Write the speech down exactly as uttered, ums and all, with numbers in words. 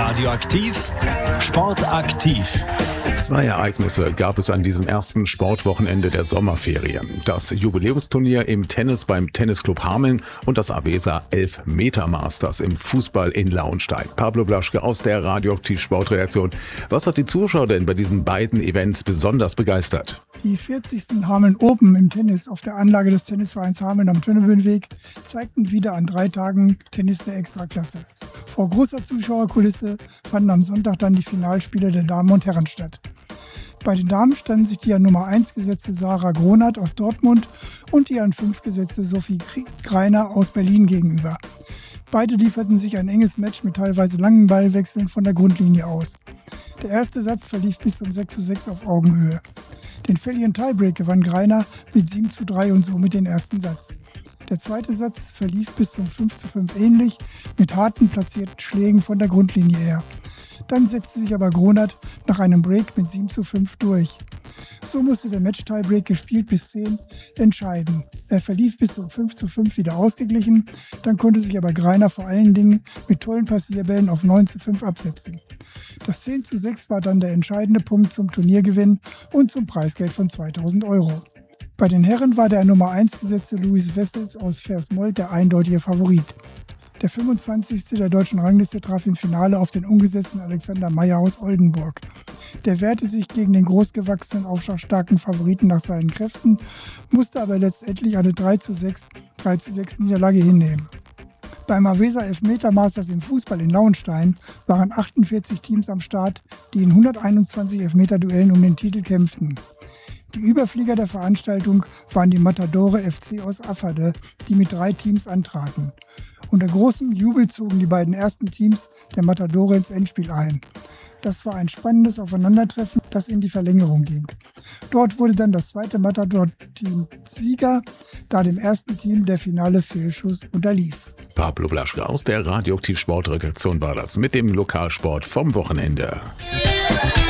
Radioaktiv, sportaktiv. Zwei Ereignisse gab es an diesem ersten Sportwochenende der Sommerferien. Das Jubiläumsturnier im Tennis beim Tennisclub Hameln und das Avesa elf-Meter Masters im Fußball in Lauenstein. Pablo Blaschke aus der Radioaktiv Sportredaktion. Was hat die Zuschauer denn bei diesen beiden Events besonders begeistert? Die vierzigsten Hameln Open im Tennis auf der Anlage des Tennisvereins Hameln am Tönneböenweg zeigten wieder an drei Tagen Tennis der Extraklasse. Vor großer Zuschauerkulisse fanden am Sonntag dann die Finalspiele der Damen und Herren statt. Bei den Damen standen sich die an Nummer eins gesetzte Sarah Gronert aus Dortmund und die an fünf gesetzte Sophie Greiner aus Berlin gegenüber. Beide lieferten sich ein enges Match mit teilweise langen Ballwechseln von der Grundlinie aus. Der erste Satz verlief bis zum sechs zu sechs auf Augenhöhe. Den fälligen Tiebreak gewann Greiner mit sieben zu drei und somit den ersten Satz. Der zweite Satz verlief bis zum fünf zu fünf ähnlich, mit harten platzierten Schlägen von der Grundlinie her. Dann setzte sich aber Gronert nach einem Break mit sieben zu fünf durch. So musste der Match-Tiebreak gespielt bis zehn entscheiden. Er verlief bis zum fünf zu fünf wieder ausgeglichen, dann konnte sich aber Greiner vor allen Dingen mit tollen Passierbällen auf neun zu fünf absetzen. Das zehn zu sechs war dann der entscheidende Punkt zum Turniergewinn und zum Preisgeld von zweitausend Euro. Bei den Herren war der Nummer eins gesetzte Louis Wessels aus Versmold der eindeutige Favorit. Der fünfundzwanzigste der deutschen Rangliste traf im Finale auf den ungesetzten Alexander Meyer aus Oldenburg. Der wehrte sich gegen den großgewachsenen, aufschlagstarken Favoriten nach seinen Kräften, musste aber letztendlich eine drei zu sechs, drei zu sechs Niederlage hinnehmen. Beim Avesa elf-Meter Masters im Fußball in Lauenstein waren achtundvierzig Teams am Start, die in hunderteinundzwanzig Elfmeter-Duellen um den Titel kämpften. Die Überflieger der Veranstaltung waren die Matadore F C aus Afferde, die mit drei Teams antraten. Unter großem Jubel zogen die beiden ersten Teams der Matadore ins Endspiel ein. Das war ein spannendes Aufeinandertreffen, das in die Verlängerung ging. Dort wurde dann das zweite Matador-Team Sieger, da dem ersten Team der finale Fehlschuss unterlief. Pablo Blaschke aus der Radioaktiv Sportredaktion war das mit dem Lokalsport vom Wochenende.